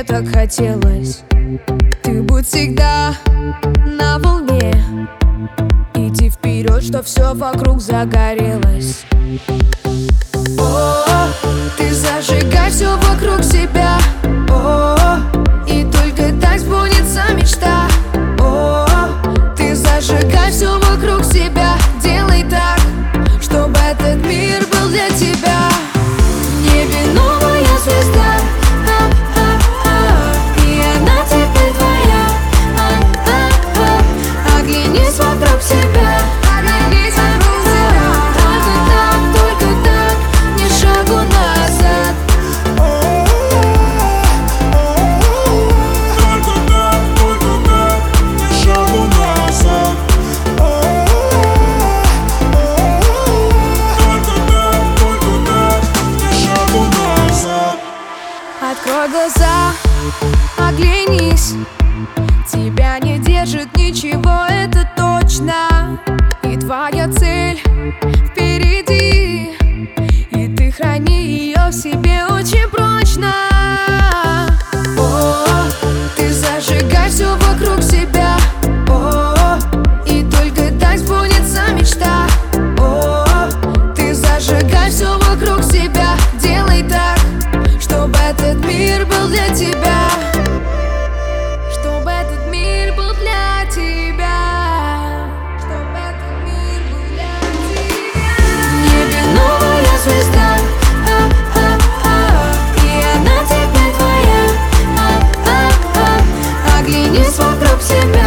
так хотелось. Ты будь всегда на волне, иди вперед, что все вокруг загорелось. О, ты зажигай все вокруг себя. О, и только так сбудется мечта. О, ты зажигай все вокруг себя. Делай так, чтобы этот мир был для тебя. В небе новая звезда, и она теперь твоя. Оглянись вокруг себя. Оглянись вокруг себя. Только так, ни шагу назад. Только так, ни шагу назад. Только так, ни шагу назад. Открой глаза, оглянись. Тебя не держит ничего, это точно. И твоя цель впереди, и ты храни ее в себе очень прочно. О, ты зажигай все вокруг себя. О, и только так сбудется мечта. О, ты зажигай все вокруг себя. Делай так, чтобы этот мир был для тебя. Чтобы этот мир был для тебя. Чтобы этот мир был для тебя. В небе новая звезда, и она теперь твоя. Оглянись вокруг себя.